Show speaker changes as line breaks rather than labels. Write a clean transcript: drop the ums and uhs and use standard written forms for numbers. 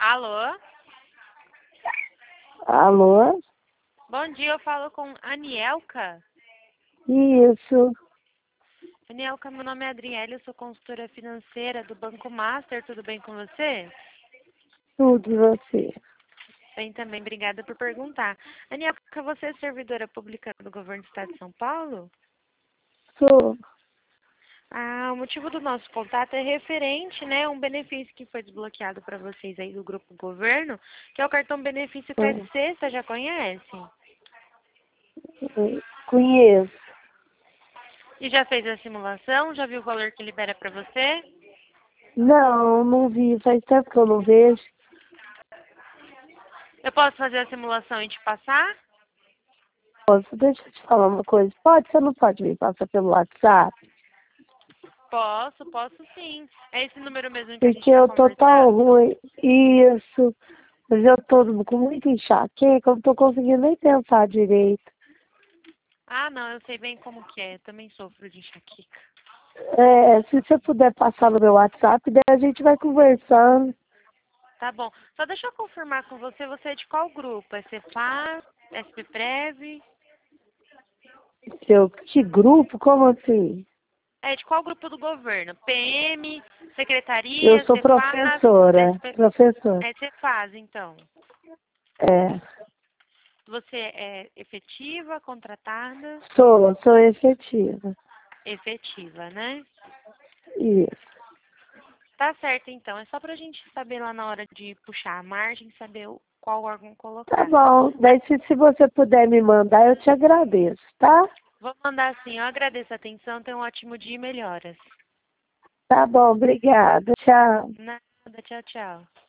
Alô?
Alô?
Bom dia, eu falo com Anielka.
Isso,
Anielka, meu nome é Adriele, eu sou consultora financeira do Banco Master, tudo bem com você?
tudo você.
Bem também, obrigada por perguntar. Anielka, você é servidora pública do Governo do Estado de São Paulo?
Sou.
O motivo do nosso contato é referente, né, a um benefício que foi desbloqueado para vocês aí do Grupo Governo, que é o cartão benefício KSC, você já conhece?
Conheço.
E já fez a simulação? Já viu o valor que libera para você?
Não vi. Faz tempo que eu não vejo.
Eu posso fazer a simulação e te passar?
Posso, deixa eu te falar uma coisa. Você não pode me passar pelo WhatsApp?
Posso sim. É esse número mesmo que a gente
Porque
está
eu tô tão
conversando?
ruim. Isso. Mas eu tô com muita enxaqueca, eu não tô conseguindo nem pensar direito.
Não, eu sei bem como que é. Eu também sofro de enxaqueca.
Se você puder passar no meu WhatsApp, daí a gente vai conversando.
Tá bom. Só deixa eu confirmar com você. Você é de qual grupo? É Cefaz? SPPrev?
Que grupo? Como assim?
É de qual grupo do governo? PM,
Eu
Secretaria,
sou
Cefaz,
professora.
SP...
Professora.
É Cefaz, então.
É.
Você é efetiva, contratada?
Sou efetiva.
Efetiva, né?
Isso.
Tá certo, então. É só pra gente saber lá na hora de puxar a margem, saber qual órgão
Tá
colocar.
bom. Daí se você puder me mandar, eu te agradeço, tá?
Vou mandar sim. Eu agradeço a atenção. Tenha um ótimo dia e melhoras.
Tá bom, obrigada. Tchau.
Nada. Tchau, tchau.